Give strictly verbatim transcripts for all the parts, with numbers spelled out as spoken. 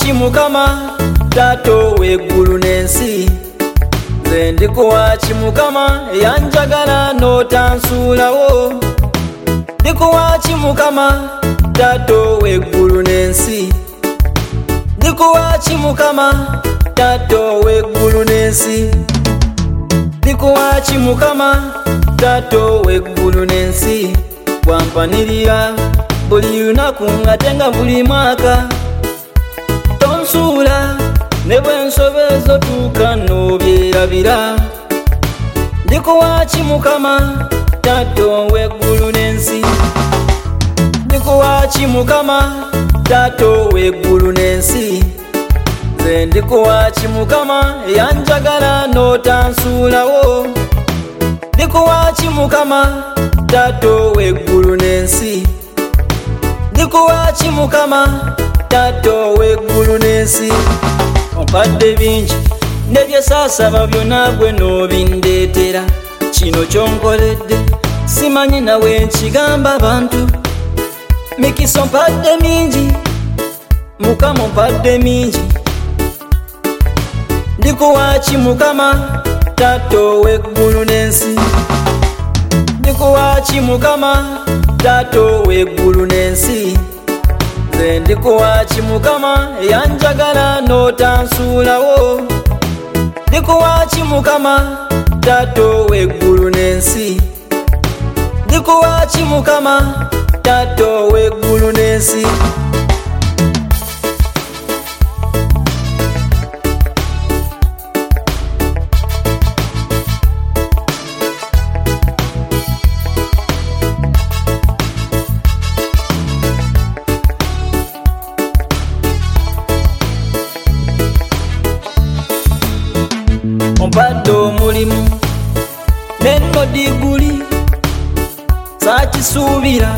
ndikuwaki Mukama Taata ow'eggulu n'ensi. Nze ndikuwaki Mukama eyanjagala n'otansuulawo. Ndikuwaki Mukama Taata ow'eggulu n'ensi. Ndikuwaki Mukama Taata ow'eggulu n'ensi. Ndikuwaki Mukama Taata ow'eggulu n'ensi. Wampanirira buli lunaku ng'ate nga buli mwaka. Tonsuula ne bwe nsobezo tuuka n'obyerabira. Ndikuwaki Mukama Taata ow'eggulu n'ensi. Ndikuwaki Mukama Taata ow'eggulu n'ensi. Nze ndikuwaki Mukama eyanjagala n'otansuulawo. Ndikuwaki Mukama Taata ow'eggulu n'ensi. Ndikuwaki Mukama Taata ow'eggulu n'ensi. Ompadde bingi ne bye saasaba byonna gwe n'obindeetera. Kino kyonkoledde simanyi nawe nkigamba abantu. Mikisa ompadde mingi, Mukama ompadde mingi. Ndikuwaki Mukama Taata ow'eggulu n'ensi. Ndikuwaki Mukama Taata ow'eggulu n'ensi. Nze ndikuwaki Mukama eyanjagala n'otansuulawo. Ndikuwaki Mukama Taata ow'eggulu n'ensi. Ndikuwaki Mukama Taata ow'eggulu n'ensi. Ompadde omulimu nenno diguli saakisuubira.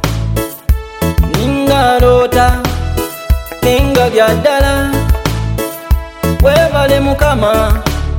Ningaloota nenga bya ddala. Weebale Mukama.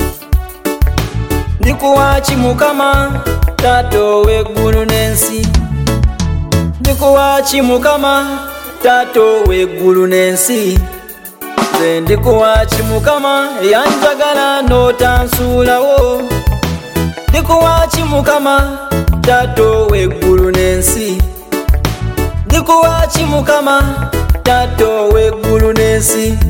Ndikuwaki Mukama Taata ow'eggulu n'ensi. Ndikuwaki Mukama Taata ow'eggulu n'ensi. Nze ndikuwaki Mukama eyanjagala n'otansuulawo. Ndikuwaki Mukama Taata ow'eggulu n'ensi. Ndikuwaki Mukama Taata ow'eggulu n'ensi.